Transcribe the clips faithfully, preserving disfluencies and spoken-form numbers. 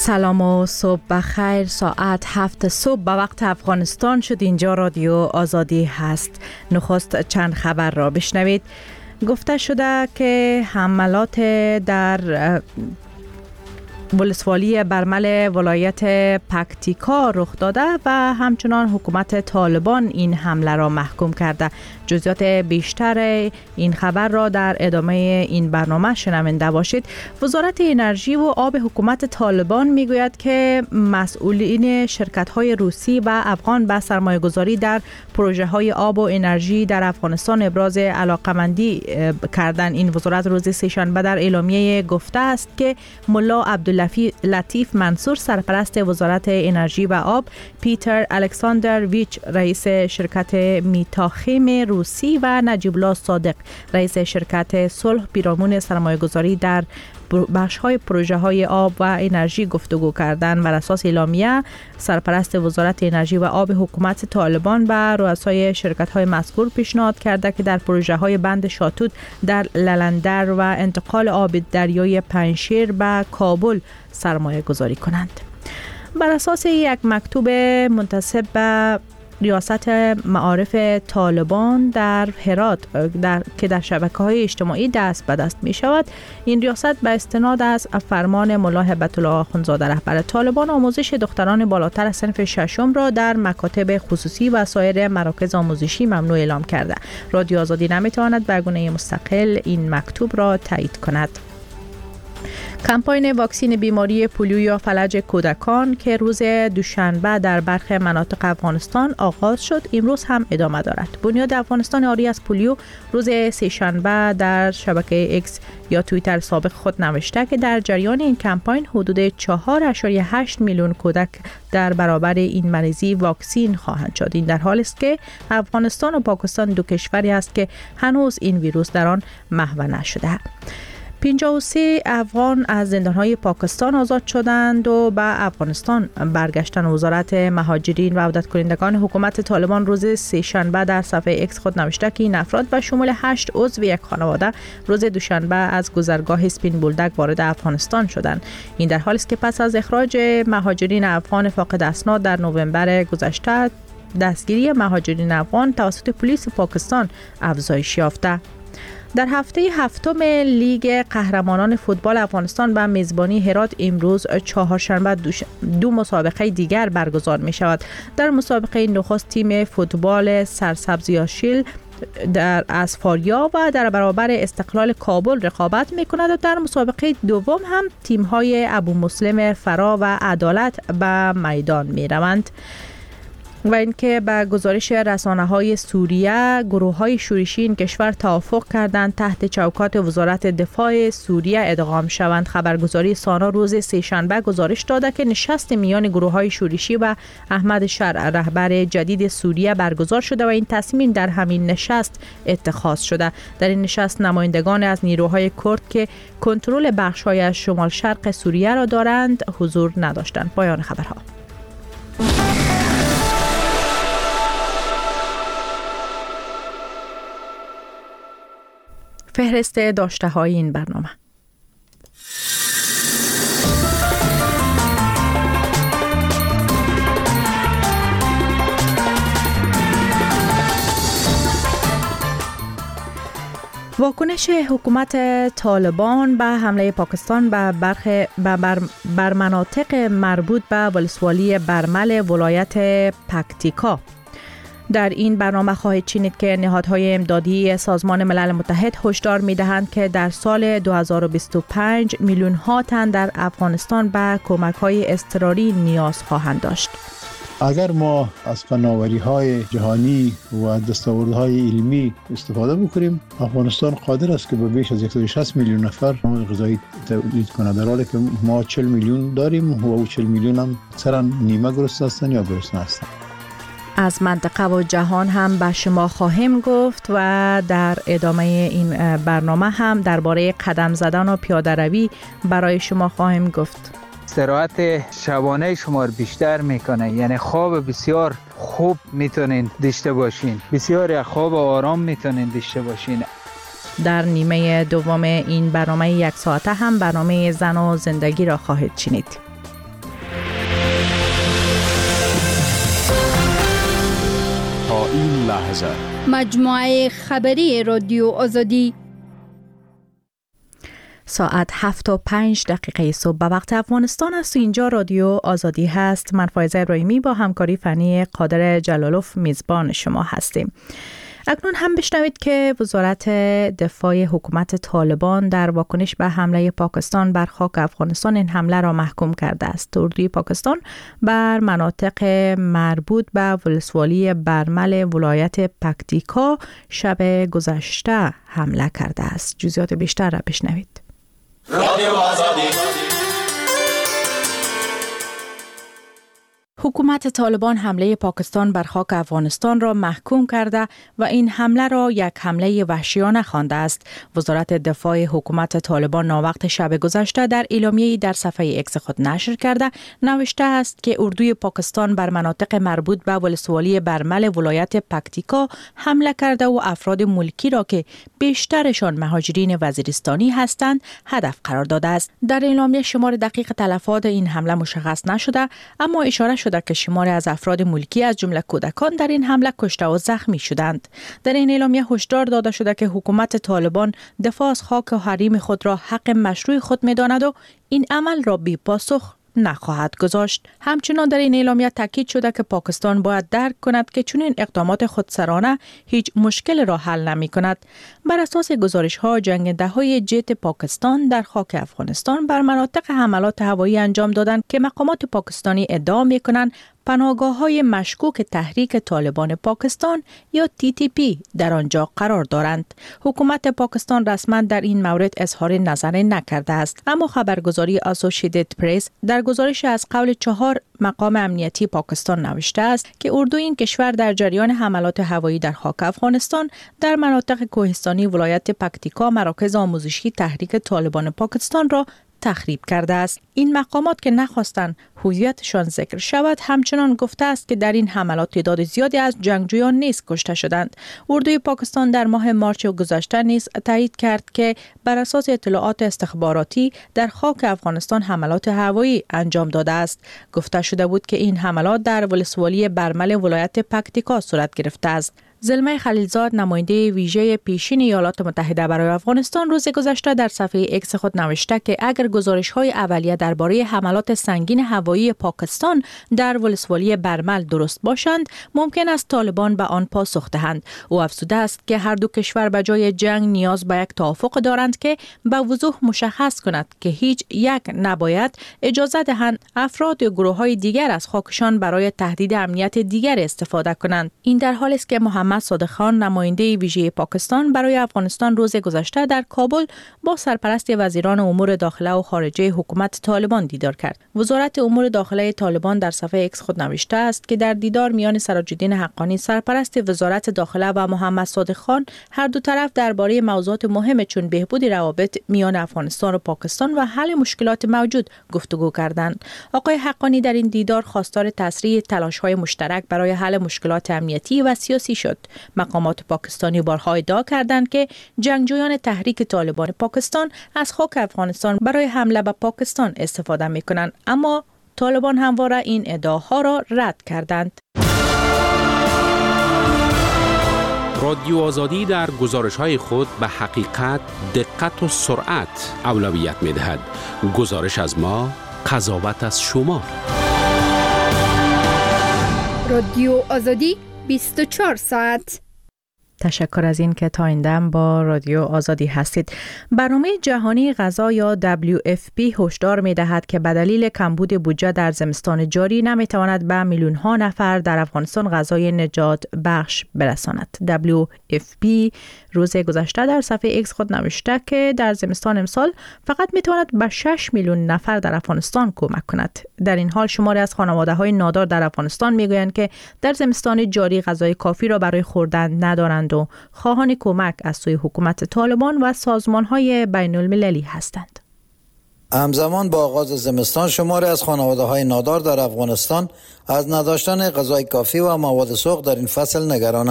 سلام و صبح بخیر. ساعت هفت صبح به وقت افغانستان شد. اینجا رادیو آزادی هست. نخست چند خبر را بشنوید. گفته شده که حملات در ولسوالی برمل ولایت پکتیکا رخ داده و همچنان حکومت طالبان این حمله را محکوم کرده. جزئیات بیشتر این خبر را در ادامه این برنامه شنونده باشید. وزارت انرژی و آب حکومت طالبان میگوید که مسئولین شرکت‌های روسی و افغان به سرمایه‌گذاری در پروژه‌های آب و انرژی در افغانستان ابراز علاقه‌مندی کردند. این وزارت روز سه‌شنبه در اعلامیه گفته است که ملا عبداللطیف منصور سرپرست وزارت انرژی و آب، پیتر الکساندرویچ رئیس شرکت میتاخیم روسی و نجیب الله صادق رئیس شرکت صلح پیرامون سرمایه‌گذاری در بخش‌های پروژه‌های آب و انرژی گفتگو کردند. بر اساس اعلامیه سرپرست وزارت انرژی و آب حکومت طالبان به رؤسای شرکت‌های مذکور پیشنهاد کرده که در پروژه‌های بند شاتوت در للندر و انتقال آب دریای پنجشیر به کابل سرمایه گذاری کنند. بر اساس یک مکتوب منتسب به ریاست معارف طالبان در هرات در که در شبکه‌های اجتماعی دست به دست می شود، این ریاست به استناد از فرمان ملا هیبت الله آخوندزاده رهبر طالبان آموزش دختران بالاتر صنف ششم را در مکاتب خصوصی و سایر مراکز آموزشی ممنوع اعلام کرده. رادیو آزادی نمی تواند به گونه مستقل این مکتوب را تایید کند. کمپاین واکسین بیماری پولیو یا فلج کودکان که روز دوشنبه در برخی مناطق افغانستان آغاز شد، امروز هم ادامه دارد. بنیاد افغانستان آری از پولیو روز سه‌شنبه در شبکه اکس یا توییتر سابق خود نوشته که در جریان این کمپاین حدود چهار ممیز هشت میلیون کودک در برابر این مریضی واکسین خواهند شد. این در حالی است که افغانستان و پاکستان دو کشوری است که هنوز این ویروس در آن محو نشده. پنجاه و سه افغان از زندان‌های پاکستان آزاد شدند و به افغانستان برگشتن. وزارت مهاجرین و عودت کنندگان حکومت طالبان روز سه‌شنبه در صفحه اکس خود نوشته که این افراد به شمول هشت عضو یک خانواده روز دوشنبه از گذرگاه سپین بولدک وارد افغانستان شدند. این در حالی است که پس از اخراج مهاجرین افغان فاقد اسناد در نوامبر گذشته، دستگیری مهاجرین افغان توسط پلیس پاکستان افزایش یافته. در هفته هفتم لیگ قهرمانان فوتبال افغانستان به میزبانی هرات امروز چهارشنبه دو مسابقه دیگر برگزار می شود. در مسابقه نخست تیم فوتبال سرسبزیاشیل در از فاریاب و در برابر استقلال کابل رقابت می کند و در مسابقه دوم هم تیم های ابو مسلم فرا و عدالت به میدان می روند. و اینکه به گزارش رسانه‌های سوریه، گروه‌های شورشی این کشور توافق کردند تحت چوکات وزارت دفاع سوریه ادغام شوند. خبرگزاری سانا روز سه‌شنبه گزارش داده که نشست میان گروه‌های شورشی و احمد شرع رهبر جدید سوریه برگزار شده و این تصمیم در همین نشست اتخاذ شده. در این نشست نمایندگان از نیروهای کرد که کنترل بخش‌های از شمال شرق سوریه را دارند حضور نداشتند. پایان خبرها. فهرست داشته های این برنامه. واکنش حکومت طالبان به حمله پاکستان به برخی بر, بر مناطق مربوط به ولسوالی برمل ولایت پکتیکا. در این برنامه خواهید شنید که نهادهای امدادی سازمان ملل متحد هشدار می‌دهند که در سال دو هزار و بیست و پنج میلیون ها تن در افغانستان به کمک‌های اضطراری نیاز خواهند داشت. اگر ما از فناوری‌های جهانی و دستاوردهای علمی استفاده بکنیم، افغانستان قادر است که به بیش از صد و شصت میلیون نفر غذایی تولید کند، در حالی که ما چهل میلیون داریم و چهل میلیون هم اکثرا نیمه گرسنه هستند یا گرسنه هستند. از منطقه و جهان هم به شما خواهیم گفت و در ادامه این برنامه هم درباره قدم زدن و پیاده روی برای شما خواهیم گفت. استراحت شبانه شما رو بیشتر میکنه، یعنی خواب بسیار خوب میتونین داشته باشین، بسیار خواب آرام میتونین داشته باشین. در نیمه دوم این برنامه یک ساعته هم برنامه زن و زندگی را خواهید شنید. این لحظه مجموعه خبری رادیو آزادی. ساعت هفت و پنج دقیقه صبح به وقت افغانستان است. اینجا رادیو آزادی هست. من فایزه ابراهیمی با همکاری فنی قادر جلالوف میزبان شما هستیم. اکنون هم بشنوید که وزارت دفاع حکومت طالبان در واکنش به حمله پاکستان بر خاک افغانستان این حمله را محکوم کرده است. اردوی پاکستان بر مناطق مربوط به ولسوالی برمل ولایت پکتیکا شب گذشته حمله کرده است. جزئیات بیشتر را بشنوید. رادیو آزادی. حکومت طالبان حمله پاکستان بر خاک افغانستان را محکوم کرده و این حمله را یک حمله وحشیانه خوانده است. وزارت دفاع حکومت طالبان ناوقت شب گذشته در اعلامیه‌ای در صفحه ایکس خود نشر کرده نوشته است که اردوی پاکستان بر مناطق مربوط به ولسوالی برمل ولایت پکتیکا حمله کرده و افراد ملکی را که بیشترشان مهاجرین وزیرستانی هستند هدف قرار داده است. در اعلامیه شمار دقیق تلفات این حمله مشخص نشده، اما اشاره شده که شماری از افراد ملکی از جمله کودکان در این حمله کشته و زخمی شدند. در این اعلامیه هشدار داده شده که حکومت طالبان دفاع از خاک و حریم خود را حق مشروع خود می‌داند و این عمل را بی پاسخ نخواهد گذاشت. همچنان در این اعلامیه تاکید شده که پاکستان باید درک کند که چنین اقدامات خودسرانه هیچ مشکل را حل نمی کند. بر اساس گزارش ها جنگنده های جت پاکستان در خاک افغانستان بر مناطق حملات هوایی انجام دادند که مقامات پاکستانی ادعا می کنند پناهگاه‌های مشکوک تحریک طالبان پاکستان یا تی تی پی در آنجا قرار دارند. حکومت پاکستان رسما در این مورد اظهار نظر نکرده است، اما خبرگزاری اسوسییتد پرس در گزارش از قول چهار مقام امنیتی پاکستان نوشته است که اردوی این کشور در جریان حملات هوایی در خاک افغانستان در مناطق کوهستانی ولایت پکتیکا مراکز آموزشی تحریک طالبان پاکستان را تخریب کرده است. این مقامات که نخواستند هویتشان ذکر شود همچنان گفته است که در این حملات تعداد زیادی از جنگجویان نیز کشته شدند. اردوی پاکستان در ماه مارچ گذشته نیز تایید کرد که بر اساس اطلاعات استخباراتی در خاک افغانستان حملات هوایی انجام داده است. گفته شده بود که این حملات در ولسوالی برمل ولایت پکتیکا صورت گرفته است. زلمه خلیلزاد نماینده ویژه پیشین ایالات متحده برای افغانستان روز گذشته در صفحه ایکس خود نوشته که اگر گزارش‌های اولیه درباره حملات سنگین هوایی پاکستان در ولسوالی برمل درست باشند ممکن است طالبان به آن پاسخ دهند. او افزوده است که هر دو کشور به جای جنگ نیاز به یک توافق دارند که به وضوح مشخص کند که هیچ یک نباید اجازه دهند افراد یا گروه‌های دیگر از خاکشان برای تهدید امنیت دیگر استفاده کنند. این در حالی است که محمد صادق خان نماینده ویژه پاکستان برای افغانستان روز گذشته در کابل با سرپرست وزیران امور داخله و خارجه حکومت طالبان دیدار کرد. وزارت امور داخله طالبان در صفحه ایکس خود نوشته است که در دیدار میان سراج‌الدین حقانی سرپرست وزارت داخله و محمد صادق خان هر دو طرف درباره موضوعات مهم چون بهبود روابط میان افغانستان و پاکستان و حل مشکلات موجود گفتگو کردند. آقای حقانی در این دیدار خواستار تسریع تلاش‌های مشترک برای حل مشکلات امنیتی و سیاسی شد. مقامات پاکستانی بارها ادعا کردند که جنگجویان تحریک طالبان پاکستان از خاک افغانستان برای حمله به پاکستان استفاده می‌کنند، اما طالبان همواره این ادعاها را رد کردند. رادیو آزادی در گزارش‌های خود به حقیقت، دقت و سرعت اولویت می‌دهد. گزارش از ما، قضاوت از شما. رادیو آزادی بیست و چهار ساعت. تشکر از این که تا این دم با رادیو آزادی هستید. برنامه جهانی غذا یا دبلیو اف پی هشدار می دهد که به دلیل کمبود بودجه در زمستان جاری نمی تواند به میلیون ها نفر در افغانستان غذای نجات بخش برساند. دبلیو اف پی روز گذشته در صفحه ایکس خود نوشته که در زمستان امسال فقط می تواند به شش میلیون نفر در افغانستان کمک کند. در این حال شماری از خانواده های نادار در افغانستان می گویند که در زمستان جاری غذای کافی را برای خوردن ندارند و خواهان کمک از سوی حکومت طالبان و سازمان‌های بین المللی هستند. همزمان با آغاز زمستان شماری از خانواده‌های نادار در افغانستان از نداشتن غذای کافی و مواد سوخت در این فصل نگرانند.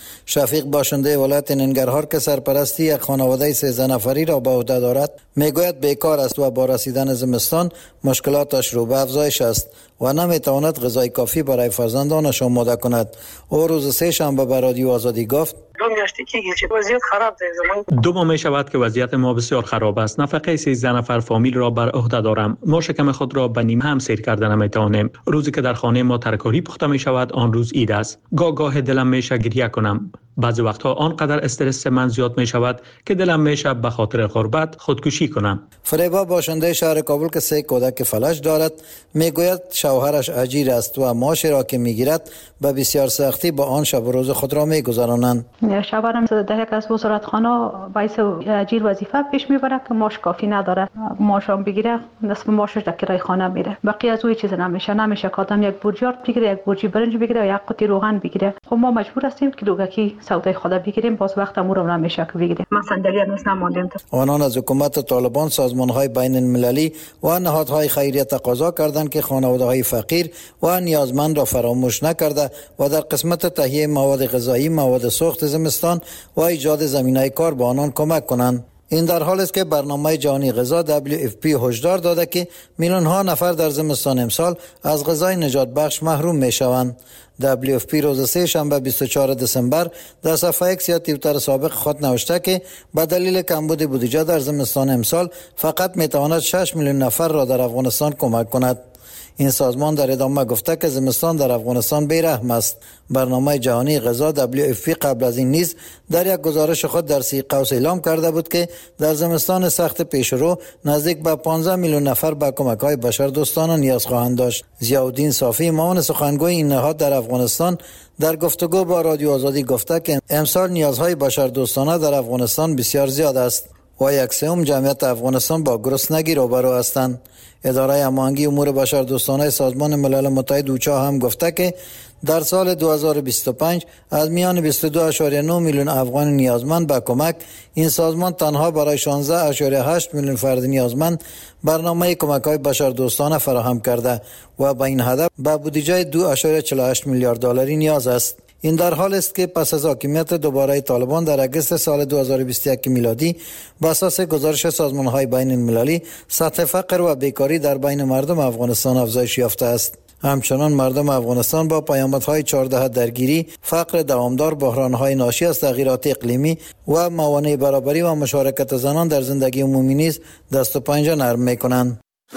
شفیق باشنده ولایت ننگرهار که سرپرستی یک خانواده سیزده نفری را به عهده دارد میگوید بیکار است و با رسیدن زمستان مشکلاتش رو به افزایش است و نمیتواند غذای کافی برای فرزندانش آماده کند. او روز سه شنبه به رادیو آزادی گفت دو میاشتی که وضعیت خراب است. دو ماه می شود که وضعیت ما بسیار خراب است. نفقه سیزده نفر فامیل را بر عهده دارم. ما شکم خود را به نیم هم سیر کرده نمیتوانیم. روزی که در خانه ما ترکاری پخته می شود آن روز عید است. گاه گاه دلم میشه گریه کنم. بعضی وقتها آنقدر استرس من زیاد می شود که دلم میشه به خاطر غربت خودکشی کنم. فریبا باشنده شهر کابل که سه کودک فلج دارد میگوید شوهرش اجیر است و معاش را که میگیرد به بسیار سختی با آن شب و روز خود را میگذرانند. شوهرم در یک از وزارتخانه باعث اجیر وظیفه پیش میبره که معاش کافی نداره. معاشم بگیره نصف معاشش در کرایه خانه میره. بقیه از او چیز نمیشه. نمیشه که آدم یک بورجیار بگیره، یک بورجی برنج بگیره و یک قطعه روغن بگیره. خب ما مجبور هستیم که دوگکی سودای خود بگیریم. باز وقت امور رو نمیشه که بگیریم. ما صندلی هنوز نماندیم. آنان از حکومت طالبان، سازمان‌های بین المللی و نهادهای خیریه تقاضا کردند که خانواده‌های فقیر و نیازمند را فراموش نکرده و در قسمت تهیه مواد غذایی، مواد سوخت زمستان و ایجاد زمینه‌های کار به آنان کمک کنند. این در حالی است که برنامه جهانی غذا دبلیو اف پی هشدار داده که میلیون ها نفر در زمستان امسال از غذای نجات بخش محروم می شوند. دبلیو اف پی روز سه شنبه بیست و چهارم دسامبر در صفحه ایکس یا توییتر سابق خود نوشته که به دلیل کمبود بودجه در زمستان امسال فقط می تواند شش میلیون نفر را در افغانستان کمک کند. این سازمان در ادامه گفته که زمستان در افغانستان بی‌رحم است. برنامه جهانی غذا دبلیو اف پی قبل از این نیز در یک گزارش خود در سی قوس اعلام کرده بود که در زمستان سخت پیشرو نزدیک به پانزده میلیون نفر به کمک‌های بشردوستانه نیاز خواهند داشت. ضیاءالدین صافی معاون سخنگوی این نهاد در افغانستان در گفتگو با رادیو آزادی گفته که امسال نیازهای بشردوستانه در افغانستان بسیار زیاد است و یک سوم جمعیت افغانستان با گرسنگی روبرو هستند. اداره هماهنگی امور بشردوستانه سازمان ملل متحد اوچا هم گفته که در سال دو هزار و بیست و پنج از میان بیست و دو ممیز نه میلیون افغان نیازمند به کمک، این سازمان تنها برای شانزده ممیز هشت میلیون فرد نیازمند برنامه کمک‌های بشردوستانه فراهم کرده و به این هدف به بودجه دو ممیز چهل و هشت میلیارد دلاری نیاز است. این در حال است که پس از حاکمیت دوباره طالبان در اگست سال دو هزار و بیست و یک میلادی بر اساس گزارش سازمان‌های بین المللی سطح فقر و بیکاری در بین مردم افغانستان افزایش یافته است. همچنان مردم افغانستان با پیامدهای چهارده درگیری، فقر دوامدار، بحران‌های ناشی از تغییرات اقلیمی و موانع برابری و مشارکت زنان در زندگی عمومی نیز دست و پنجه نرم می‌کنند.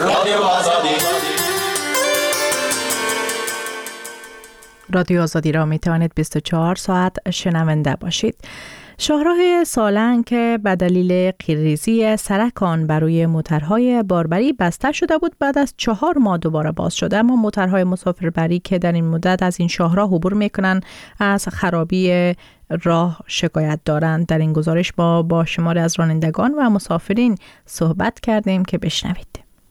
رادیو آزادی را می توانید بیست و چهار ساعت شنونده باشید. شاهراه سالنگ که به دلیل قیرریزی سرک بر روی موترهای باربری بسته شده بود بعد از چهار ماه دوباره باز شده، اما موترهای مسافربری که در این مدت از این شاهراه عبور میکنن از خرابی راه شکایت دارند. در این گزارش با با شماری از رانندگان و مسافرین صحبت کردیم که بشنوید.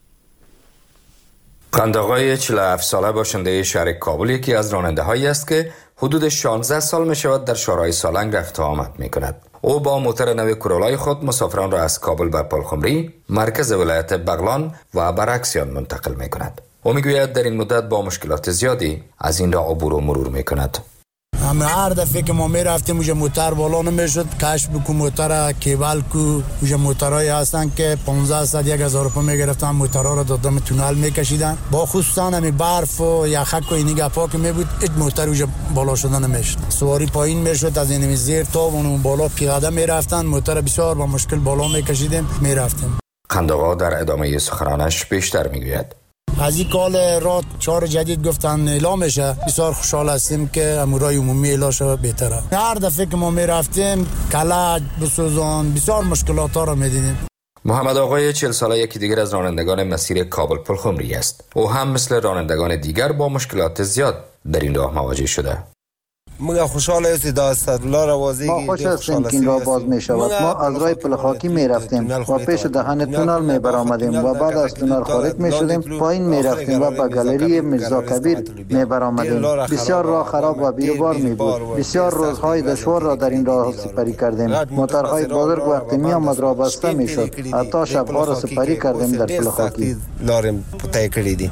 قنداقای چهل و هفت ساله باشنده شهر کابل یکی از راننده هایی است که حدود شانزده سال می شود در شاهراه سالنگ رفت و آمد می کند. او با موتر نو کرولای خود مسافران را از کابل به پلخمری، مرکز ولایت بغلان و برعکسیان منتقل می کند. او می گوید در این مدت با مشکلات زیادی از این را عبور و مرور می کند. همه هر دفعه که ما می رفتیم اوجا موتر بالا نمیشد، کش بکو موتر کیبل کو، اوجا موترهایی هستن که پانزده صد یک هزار روپیه می گرفتن، موترها را دادم تونل می کشیدن. با خصوصا همی برف و یخک و اینی گپا که می بود هیچ موتر اوجا بالا شدن نمیشد. سواری پایین میشد، از این زیر تا اون بالا پیاده می رفتن، موتر بسیار با مشکل بالا می کشیدیم می رفتیم. قنداقا در ادامه سخنانش بیشتر می گوید. از این کال رات چهار جدید گفتن اعلام میشه، بسیار خوشحال هستیم که امورای عمومی اعلام شده بهتره. هر دفعه که ما می رفتیم کلج بسوزان بسیار مشکلات ها رو می دیدیم. محمد آقای چهل ساله یکی دیگر از رانندگان مسیر کابل پلخمری است. او هم مثل رانندگان دیگر با مشکلات زیاد در این راه مواجه شده. ما خوشحال هستیم داستادلا روازی ما خوش هستیم که این راه باز می شود. ما از راه پلخاکی می رفتیم و پیش دهن تونل می برآمدیم و بعد از تونل خارج می شدیم، پایین می رفتیم و به گالری میرزا کبیر می برآمدیم. بسیار راه خراب و بیروبار می بود. بسیار روزهای دشوار را در این راه سپری کردیم. موترهای بزرگ وقتی می آمد راه بسته می شد، حتی شبها را سپری کردیم در پلخاکی.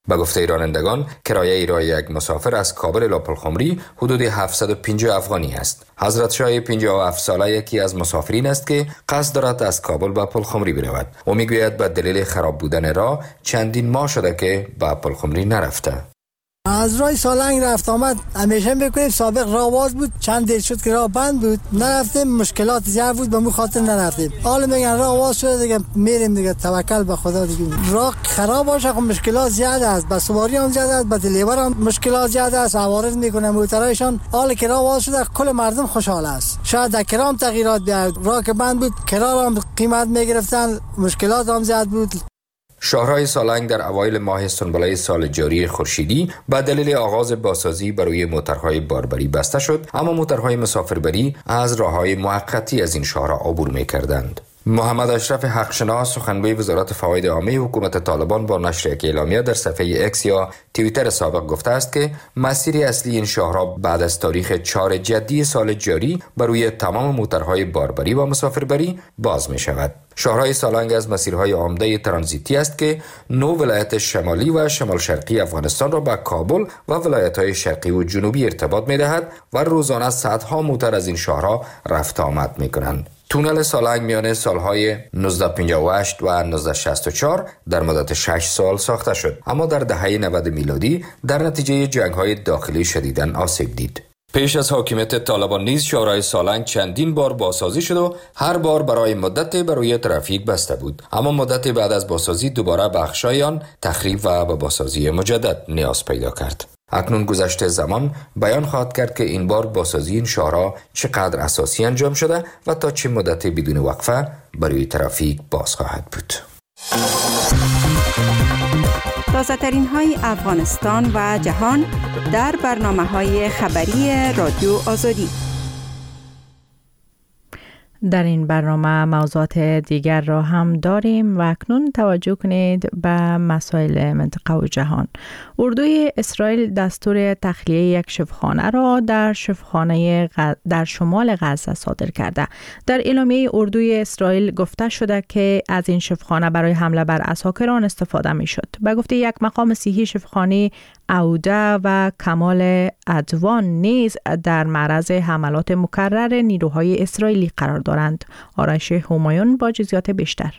به گفته رانندگان کرایه راه یک مسافر از کابل الی پلخمری حدود هفتصد و پنجاه افغانی است. حضرت شاه پنجاه و هفت ساله یکی از مسافرین است که قصد دارد از کابل به پلخمری برود. او میگوید به دلیل خراب بودن راه چندین ماه شده که به پلخمری نرفته. از راه سالنگ رفت آمد همیشه میکنیم. سابق راه باز بود، چند دیر شد که راه بند بود، نرفتیم. مشکلات زیاد بود، به مو خاطر نرفتیم. حالا میگن راه باز شده دیگه میریم دیگه، توکل به خدا دیگه. راه خراب باشه خب مشکلات زیاد است، به سواری هم زیاد است، به دلیور هم مشکلات زیاد است. عوارض میکنه موترایشان. حالا که راه باز شده کل مردم خوشحال است. شاید در کرام تغییرات بیاد. راه که بند بود کرا هم قیمت میگرفتن، مشکلات هم زیاد بود. شاهراه سالنگ در اوایل ماه سنبله سال جاری خورشیدی به دلیل آغاز بازسازی برای موترهای باربری بسته شد، اما موترهای مسافربری از راههای موقتی از این شاهراه عبور می‌کردند. محمد اشرف حقشناس سخنگوی وزارت فواید عامه حکومت طالبان با نشر یک اعلامیه در صفحه اکس یا توییتر سابق گفته است که مسیر اصلی این شاهراه بعد از تاریخ چهار جدی سال جاری بر روی تمام موترهای باربری و مسافربری باز می شود. شاهراه سالنگ از مسیرهای عمده ترانزیتی است که نو ولایت شمالی و شمال شرقی افغانستان را به کابل و ولایت‌های شرقی و جنوبی ارتباط می‌دهد و روزانه صدها موتر از این شاهراه رفت آمد می‌کنند. تونل سالنگ میان سالهای نوزده پنجاه و هشت و نوزده شصت و چهار در مدت شش سال ساخته شد، اما در دهه نود میلادی در نتیجه جنگ‌های داخلی شدیداً آسیب دید. پیش از حاکمیت طالبان نیز شاهراه سالنگ چندین بار بازسازی شد و هر بار برای مدتی برای ترافیک بسته بود، اما مدتی بعد از بازسازی دوباره بخشای آن تخریب و به بازسازی مجدد نیاز پیدا کرد. اکنون گذشته زمان بیان خواهد کرد که این بار بازسازی این شاهراه چقدر اساسی انجام شده و تا چه مدتی بدون وقفه برای ترافیک باز خواهد بود. تازه ترین های افغانستان و جهان در برنامه های خبری رادیو آزادی. در این برنامه موضوعات دیگر را هم داریم و اکنون توجه کنید به مسائل منطقه و جهان. اردوی اسرائیل دستور تخلیه یک شفاخانه را در شفاخانه غ... در شمال غزه صادر کرده. در اعلامیه اردوی اسرائیل گفته شده که از این شفاخانه برای حمله بر عساکران استفاده می شد. به گفته یک مقام صحی شفاخانه عوده و کمال عدوان نیز در معرض حملات مکرر نیروهای اسرائیلی قرار دارند. آرش همایون با جزئیات بیشتر.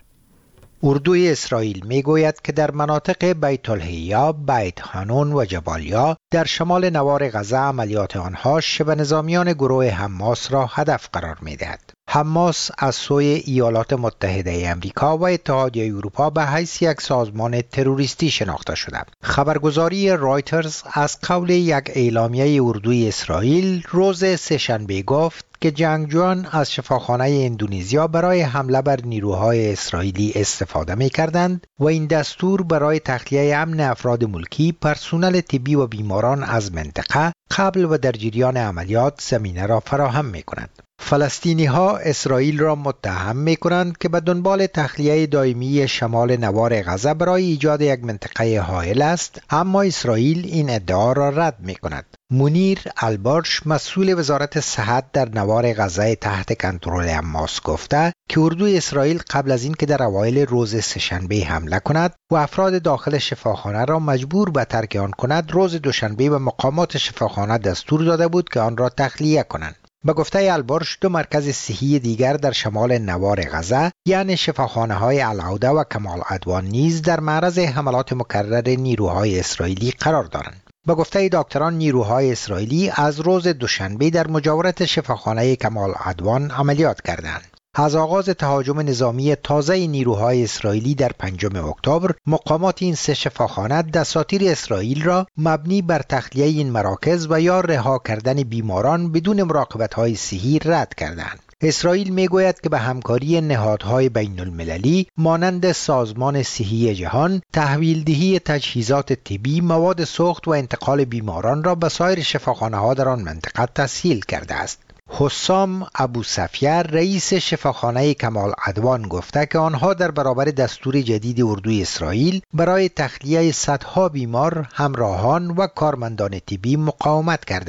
اردوی اسرائیل میگوید که در مناطق بیت الحیا، بیت حانون و جبالیا در شمال نوار غزه عملیات آنها شبه نظامیان گروه حماس را هدف قرار میدهد. حماس از سوی ایالات متحده امریکا و اتحادیه اروپا به حیث یک سازمان تروریستی شناخته شده. خبرگزاری رایترز از قول یک اعلامیه اردوی اسرائیل روز سه‌شنبه گفت که جنگجویان از شفاخانه اندونزیا برای حمله بر نیروهای اسرائیلی استفاده می کردند و این دستور برای تخلیه امن افراد ملکی، پرسنل طبی و بیماران از منطقه قبل و در جریان عملیات زمینه را فراهم می کند. فلسطینی ها اسرائیل را متهم می کنند که به دنبال تخلیه دائمی شمال نوار غزه برای ایجاد یک منطقه حائل است، اما اسرائیل این ادعا را رد می کند. منیر البارش مسئول وزارت صحت در نوار غزه تحت کنترل حماس گفته که اردوی اسرائیل قبل از این که در اوایل روز سه‌شنبه حمله کند و افراد داخل شفاخانه را مجبور به ترک آن کند، روز دوشنبه به مقامات شفاخانه دستور داده بود که آن را تخلیه کنند. به گفته البارش دو مرکز صحی دیگر در شمال نوار غزه یعنی شفاخانه های العوده و کمال عدوان نیز در معرض حملات مکرر نیروهای اسرائیلی قرار دارند. به گفته دکتران نیروهای اسرائیلی از روز دوشنبه در مجاورت شفاخانه کمال عدوان عملیات کردند. از آغاز تهاجم نظامی تازه نیروهای اسرائیلی در پنجم اکتبر، مقامات این سه شفاخانه دساتیر اسرائیل را مبنی بر تخلیه این مراکز و یا رها کردن بیماران بدون مراقبت‌های صحی رد کردند. اسرائیل میگوید که به همکاری نهادهای بین المللی مانند سازمان صحی جهان، تحویلدهی تجهیزات طبی، مواد سوخت و انتقال بیماران را به سایر شفاخانه‌ها در آن منطقه تسهیل کرده است. حسام ابو سفیر رئیس شفاخانه کمال عدوان گفته که آنها در برابر دستور جدید اردوی اسرائیل برای تخلیه صدها بیمار، همراهان و کارمندان طبی مقاومت کردند.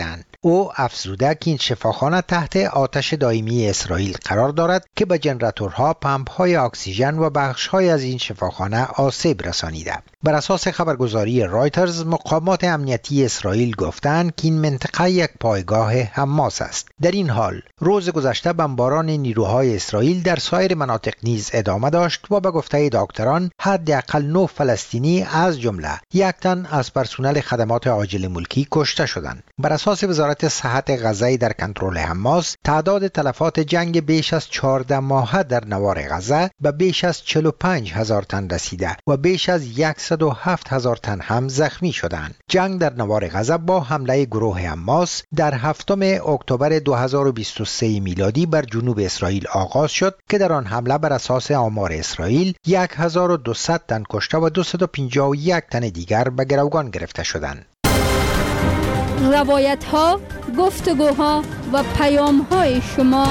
او افزوده که این شفاخانه تحت آتش دائمی اسرائیل قرار دارد که به جنراتورها، پمپ‌های اکسیژن و بخش‌های از این شفاخانه آسیب رسانیده. بر اساس خبرگزاری رایترز، مقامات امنیتی اسرائیل گفتند که این منطقه یک پایگاه حماس است. در این حال روز گذشته بمباران نیروهای اسرائیل در سایر مناطق نیز ادامه داشت و به گفته دکتران حداقل نه فلسطینی از جمله یک تن از پرسنل خدمات عاجل ملکی کشته شدند. بر اساس وزارت صحت غزه در کنترل حماس، تعداد تلفات جنگ بیش از چهارده ماهه در نوار غزه به بیش از چهل و پنج هزار تن رسیده و بیش از صد و هفت هزار تن هم زخمی شدند. جنگ در نوار غزه با حمله گروه حماس در هفتم اکتبر دو هزار و بیست و سه میلادی بر جنوب اسرائیل آغاز شد که در آن حمله بر اساس آمار اسرائیل هزار و دویست تن کشته و دویست و پنجاه و یک تن دیگر به گروگان گرفته شدند. روایت ها، گفتگوها و پیام های شما.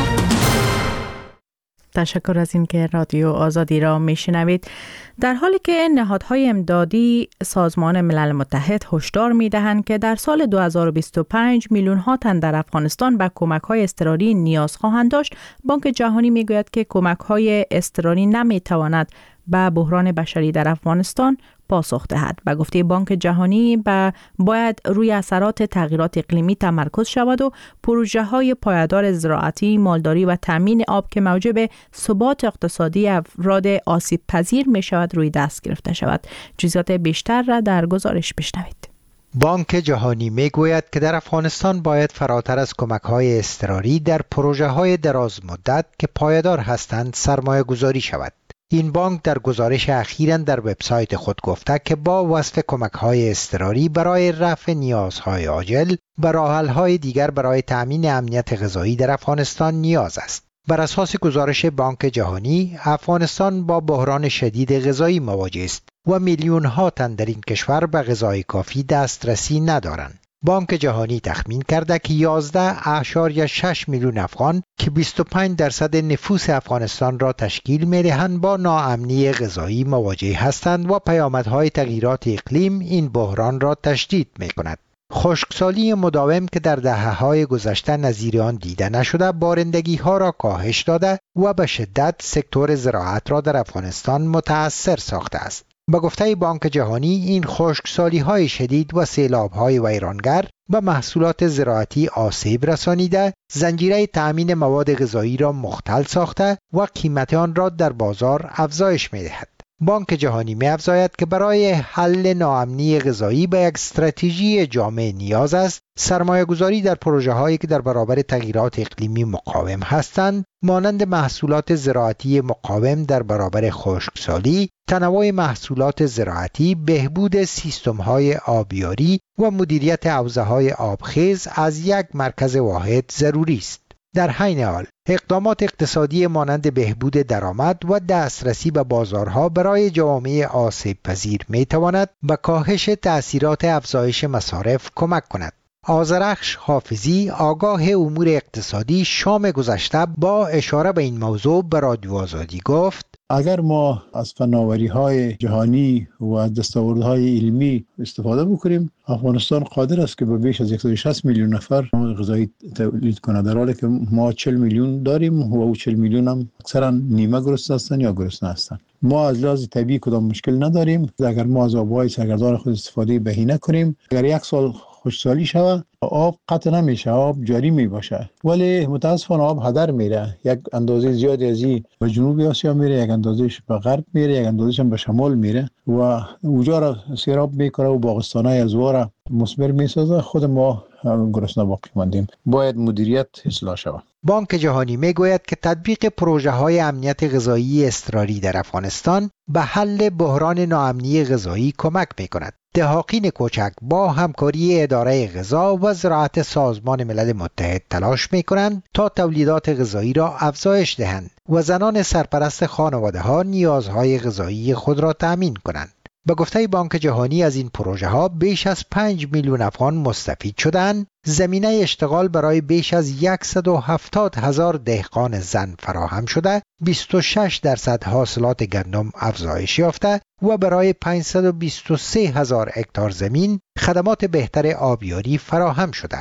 تشکر از اینکه رادیو آزادی را میشنوید. در حالی که نهادهای امدادی سازمان ملل متحد هشدار میدهند که در سال دو هزار و بیست و پنج میلیون ها تن در افغانستان به کمک‌های اضطراری نیاز خواهند داشت، بانک جهانی میگوید که کمک‌های اضطراری نمیتواند به بحران بشری در افغانستان پاسخ دهد. به گفته بانک جهانی با باید روی اثرات تغییرات اقلیمی تمرکز شود و پروژه های پایدار زراعتی، مالداری و تامین آب که موجب ثبات اقتصادی افراد آسیب پذیر می شود روی دست گرفته شود. جزئیات بیشتر را در گزارش بشنوید. بانک جهانی می گوید که در افغانستان باید فراتر از کمک‌های اضطراری در پروژه‌های دراز مدت که پایدار هستند سرمایه گذاری شود. این بانک در گزارش اخیراً در وبسایت خود گفته که با وصف کمک‌های اضطراری برای رفع نیازهای عاجل و راه‌حل‌های دیگر برای تأمین امنیت غذایی در افغانستان نیاز است. بر اساس گزارش بانک جهانی، افغانستان با بحران شدید غذایی مواجه است و میلیون‌ها تن در این کشور به غذای کافی دسترسی ندارند. بانک جهانی تخمین کرده که یازده اشاریه شش میلیون افغان که بیست و پنج درصد نفوس افغانستان را تشکیل می‌دهند با ناامنی غذایی مواجه هستند و پیامدهای تغییرات اقلیم این بحران را تشدید می‌کند. خشکسالی مداوم که در دهه‌های گذشته نظیر آن دیده نشده بارندگی‌ها را کاهش داده و به شدت سکتور زراعت را در افغانستان متأثر ساخته است. به گفته بانک جهانی این خشکسالی‌های شدید و سیلاب‌های ویرانگر به محصولات زراعتی آسیب رسانیده، زنجیره تأمین مواد غذایی را مختل ساخته و قیمت آن را در بازار افزایش می‌دهد. بانک جهانی می‌افزاید که برای حل ناامنی غذایی به یک استراتژی جامع نیاز است سرمایه‌گذاری در پروژه‌هایی که در برابر تغییرات اقلیمی مقاوم هستند، مانند محصولات زراعتی مقاوم در برابر خشکسالی، تنوع محصولات زراعتی، بهبود سیستم‌های آبیاری و مدیریت حوزه‌های آبخیز از یک مرکز واحد ضروری است. در حین حال اقدامات اقتصادی مانند بهبود درآمد و دسترسی به بازارها برای جوامع آسیب پذیر می تواند به کاهش تأثیرات افزایش مصارف کمک کند. آذرخش حافظی آگاه امور اقتصادی شام گذشته با اشاره به این موضوع به رادیو آزادی گفت: اگر ما از فناوری‌های جهانی و از دستاوردهای علمی استفاده بکنیم، افغانستان قادر است که به بیش از صد و شصت میلیون نفر مواد غذایی تولید کند، در حالی که ما چهل میلیون داریم و او چهل میلیون هم اکثرا نیمه گرسنه هستند یا گرسنه هستند. ما از لحاظ طبیعی کدام مشکل نداریم. اگر ما از آب‌های سرگردان خود استفاده بهینه کنیم، اگر یک سال خشکسالی شود آب قطع نمیشه، آب جاری می باشه، ولی متاسفانه آب هدر میره. یک اندازه زیادی از این به جنوب آسیا میره، یک اندازهش به غرب میره، یک اندازهش هم به شمال میره و اوجا را سیراب میکنه و باغستانای ازوار مثمر میسازه. خود ما گرسنه باقی ماندیم. باید مدیریت اصلاح شود. بانک جهانی میگوید که تطبیق پروژه های امنیت غذایی اضطراری در افغانستان به حل بحران ناامنی غذایی کمک میکند. دهاقین کوچک با همکاری اداره غذا و زراعت سازمان ملل متحد تلاش میکنند تا تولیدات غذایی را افزایش دهند و زنان سرپرست خانواده ها نیازهای غذایی خود را تأمین کنند. به گفته بانک جهانی از این پروژه ها بیش از پنج میلیون افغان مستفید شدند، زمینه اشتغال برای بیش از صد و هفتاد هزار دهقان زن فراهم شده، بیست و شش درصد حاصلات گندم افزایش یافته و برای پانصد و بیست و سه هزار هکتار زمین خدمات بهتر آبیاری فراهم شده است.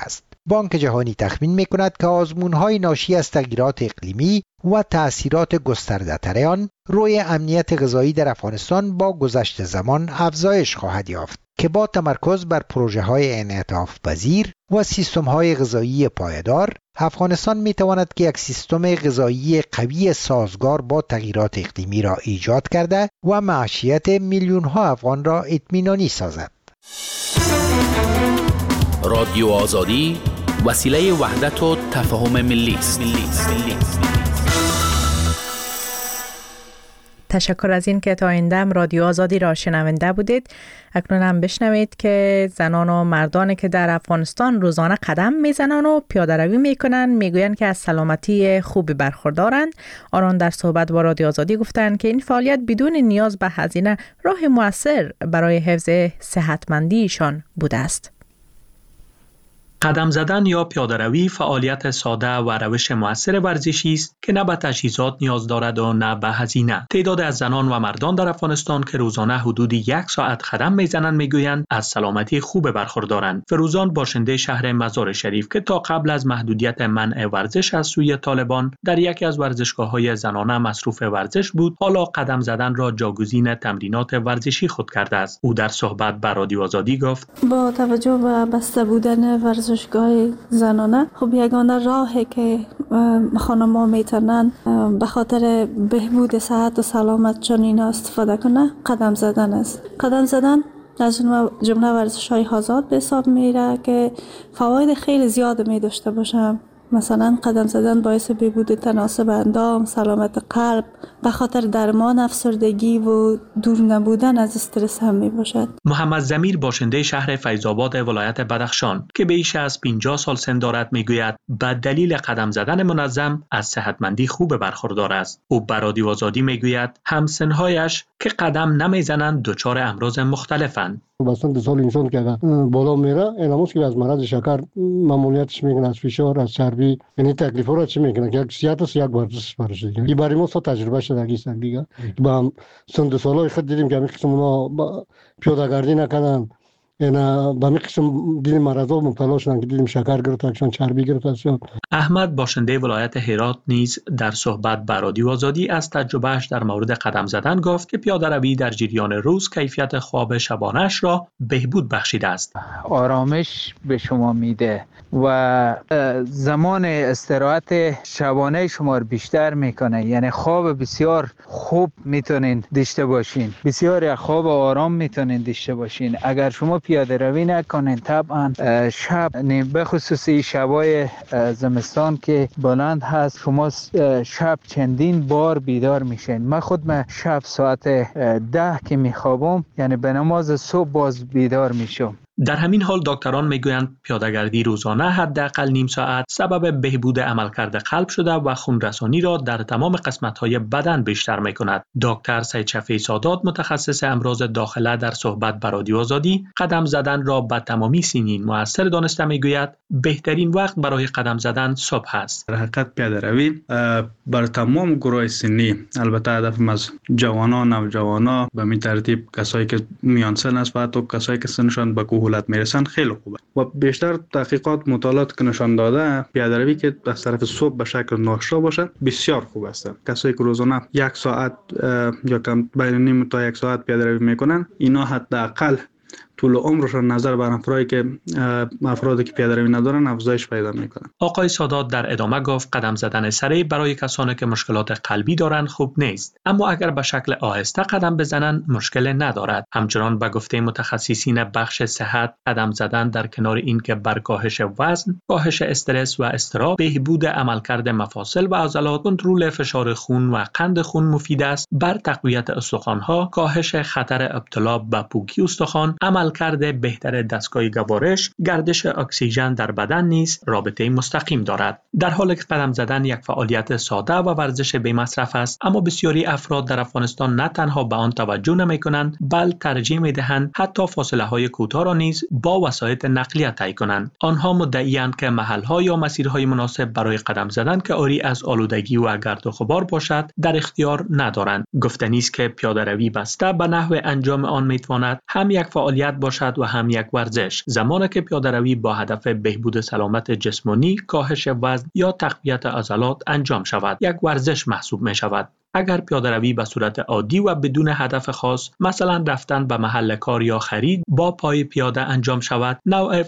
بانک جهانی تخمین می‌کند که آزمون‌های ناشی از تغییرات اقلیمی و تأثیرات گسترده‌تر آن روی امنیت غذایی در افغانستان با گذشت زمان افزایش خواهد یافت که با تمرکز بر پروژه‌های انعطاف پذیر و سیستم‌های غذایی پایدار، افغانستان می‌تواند که یک سیستم غذایی قوی سازگار با تغییرات اقلیمی را ایجاد کرده و معیشت میلیون‌ها افغان را اطمینانی سازد. رادیو آزادی وسیله وحدت و تفاهم ملی است. تشکر از این که تا این دم رادیو آزادی را شنونده بودید. اکنون هم بشنوید که زنان و مردانی که در افغانستان روزانه قدم میزنند و پیاده روی میکنند میگویند که از سلامتی خوبی برخوردارند. آنان در صحبت با رادیو آزادی گفتند که این فعالیت بدون نیاز به هزینه راه مؤثر برای حفظ صحتمندیشان بوده است. قدم زدن یا پیاده‌روی فعالیت ساده و روش مؤثر ورزشی است که نه به تجهیزات نیاز دارد و نه به هزینه. تعداد از زنان و مردان در افغانستان که روزانه حدود یک ساعت قدم میزنند میگویند از سلامتی خوب برخوردارند. فروزان باشنده شهر مزار شریف که تا قبل از محدودیت منع ورزش از سوی طالبان در یکی از ورزشگاه‌های زنانه مصروف ورزش بود، حالا قدم زدن را جاگزین تمرینات ورزشی خود کرده است. او در صحبت با رادیو آزادی گفت: با توجه به بسته بودن ورزش ورزشگاه زنانه خب یگانه راهی که خانم‌ها میتونن به خاطر بهبود صحت و سلامتشان اینا استفاده کنه قدم زدن است. قدم زدن از جمله ورزش‌های آزاد به حساب میره که فواید خیلی زیاد می داشته باشه. مثلا قدم زدن باعث بهبود تناسب اندام، سلامت قلب، به خاطر درمان افسردگی و دور نبودن از استرس هم می باشد. محمد ضمیر باشنده شهر فیض‌آباد ولایت بدخشان که بیش از پنجاه سال سن دارد میگوید به دلیل قدم زدن منظم از صحتمندی خوب برخوردار است. او به رادیو آزادی میگوید همسن‌هایش که قدم نمیزنند دچار امراض مختلفند. بسان دو سال انسان که بالا میره اینموز که از مرض شکر ممنوعیتش میکنه، از فشار، از چربی، یعنی تکلیفا را چی میکنه که یک صحت است یک ورزش برش دیگه. این برای ما سو تجربه شده گیست دیگه. با هم سن دو سالای خود دیدیم که همین قسم اونا پیاده گردی نکردن، اینا با همین قسم دیدیم مرضا مبتلا شدن که دیدیم شکر گرفتشون، چربی گرفتشون. احمد باشنده ولایت هرات نیز در صحبت با رادیو آزادی از تجربهش در مورد قدم زدن گفت که پیاده روی در جریان روز کیفیت خواب شبانه‌اش را بهبود بخشیده است. آرامش به شما میده و زمان استراحت شبانه شما رو بیشتر میکنه، یعنی خواب بسیار خوب میتونین داشته باشین، بسیار خواب آرام میتونین داشته باشین. اگر شما پیاده روی نکنین طبعا شب، به خصوص شبای زمستان که بلند هست، شما شب چندین بار بیدار میشین. من خود من شب ساعت ده که میخوابم، یعنی به نماز صبح باز بیدار میشم. در همین حال دکتران میگویند پیاده‌گردی روزانه حداقل نیم ساعت سبب بهبود عملکرد قلب شده و خونرسانی را در تمام قسمت‌های بدن بیشتر می‌کند. دکتر سید شفیع سادات متخصص امراض داخله در صحبت با رادیو آزادی قدم زدن را به تمامی سنین مؤثر دانسته میگوید بهترین وقت برای قدم زدن صبح است. در حقیقت پیاده‌روی بر تمام گروه سنی، البته هدف از جوانان، نوجوانان، به می ترتیب کسایی که میان سن است و حتی کسایی که سنشان به کهولت میرسن خیلی خوبه و بیشتر تحقیقات مطالعات که نشان داده پیاده‌روی که از طرف صبح به شکل ناشتا باشه بسیار خوب است. کسایی که روزانه یک ساعت یا کم بین نیم تا یک ساعت پیاده‌روی میکنن، اینا حداقل طول عمرشان نظر بر افرادی که افرادی که پیاده‌روی ندارن افزایش پیدا میکنن. آقای سادات در ادامه گفت قدم زدن سریع برای کسانی که مشکلات قلبی دارند خوب نیست، اما اگر به شکل آهسته قدم بزنند مشکل ندارد. همچنان به گفته متخصصین بخش صحت قدم زدن در کنار این که بر کاهش وزن، کاهش استرس و اضطراب، بهبود عملکرد مفاصل و عضلات، کنترل فشار خون و قند خون مفید است. بر تقویت استخوان‌ها، کاهش خطر ابتلا به پوکی استخوان، عملکرد بهتر دستگاه گوارش، گردش اکسیژن در بدن نیز رابطه مستقیم دارد. در حالی که قدم زدن یک فعالیت ساده و ورزش بی مصرف است، اما بسیاری افراد در افغانستان نه تنها به آن توجه نمی‌کنند، بل ترجیح می‌دهند حتی فاصله‌های کوتاه را نیز با وسایل نقلیه طی کنند. آنها مدعی‌اند که محل‌ها یا مسیرهای مناسب برای قدم زدن که عاری از آلودگی و گرد و غبار باشد در اختیار ندارند. گفتنی است که پیاده‌روی بسته به نحو انجام آن می‌تواند هم یک فعالیت استراحت باشد و هم یک ورزش. زمانی که پیاده‌روی با هدف بهبود سلامت جسمانی، کاهش وزن یا تقویت عضلات انجام شود، یک ورزش محسوب می شود. اگر پیاده‌روی به صورت عادی و بدون هدف خاص، مثلا رفتن به محل کار یا خرید، با پای پیاده انجام شود، نوع